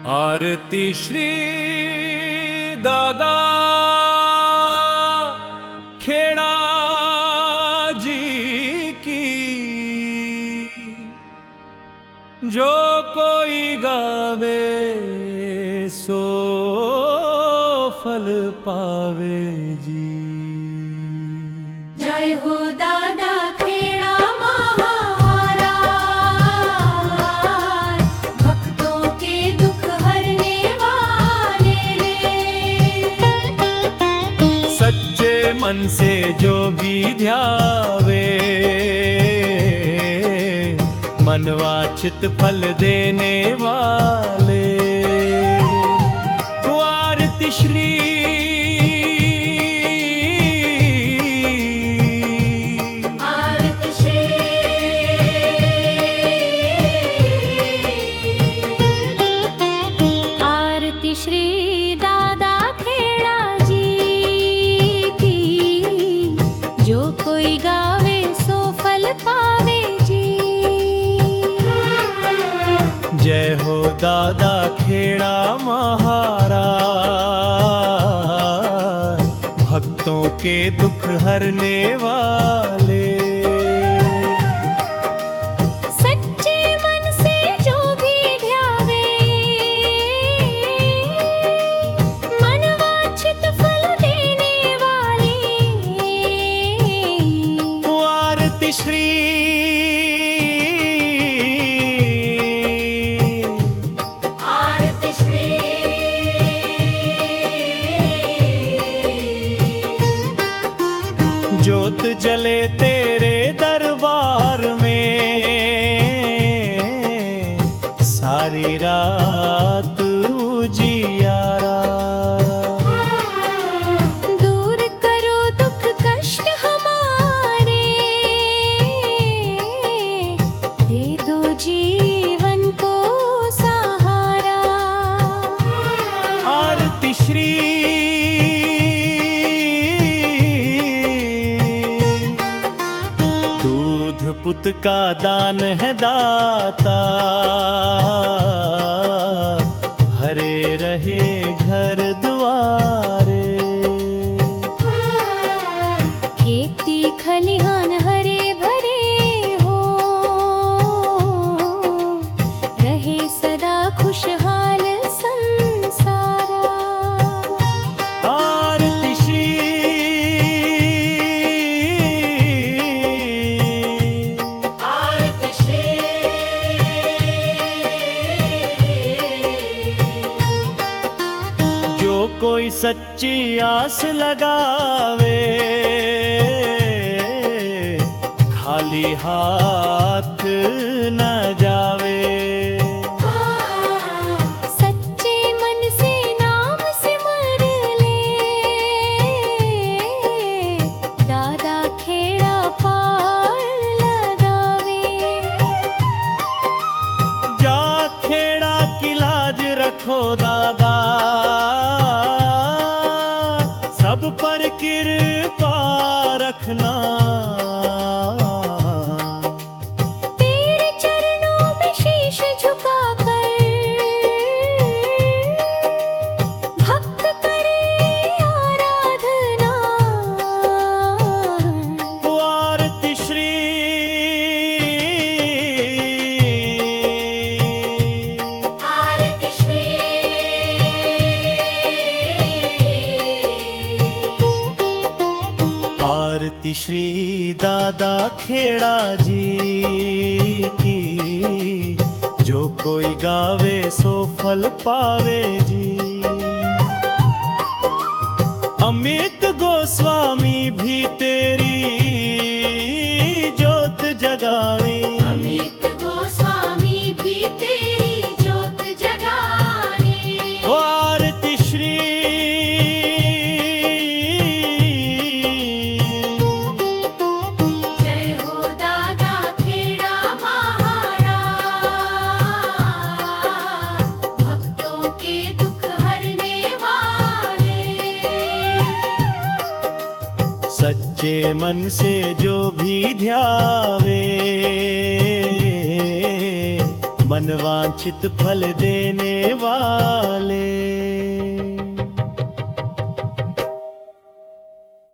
आरती श्री दादा खेड़ा जी की। जो कोई गावे सो फल पावे जी। जय हो दादा खेड़ा महाराज, भक्तों के दुख हरने वाले रे। सच्चे मन से जो भी ध्यावे मनवांछित फल देने वाले। आरती श्री श्री दादा खेड़ा जी की। जो कोई गावे सो फल पावे जी। जय हो दादा खेड़ा महाराज, भक्तों के दुख हरने वाले। श्री आरती श्री ज्योत जले तेरे दरबार में सारी रात उजियारा। दूर करो दुख कष्ट हमारे, दे दो जीवन को सहारा। आरती श्री दूध पुत का दान है दाता, हरे रहे घर द्वारे। खेती खलिहान हरे भरे हो, रहे सदा खुशहाल संसारा। आरती श्री आरती श्री जो कोई सच्ची आस लगावे खाली हाथ न जावे। सच्चे मन से नाम सिमर ले, दादा खेड़ा पार लगावे। जा खेड़ा की लाज रखो दादा, सब पर कृपा रखना। तेरे चरणों में शीश झुकाकर भक्त करे आराधना। आरती श्री आरती श्री आरती श्री दादा खेड़ा जी की। जो कोई गावे सो फल पावे जी। अमित गोस्वामी भी तेरी ज्योत जगावे। अमित गोस्वामी भी तेरी ज्योत जगावे। आरती श्री जय हो दादा खेड़ा महाराज, भक्तों के दुख हरने वाले। सच्चे मन से जो भी ध्यावे मनवांछित फल देने वाले।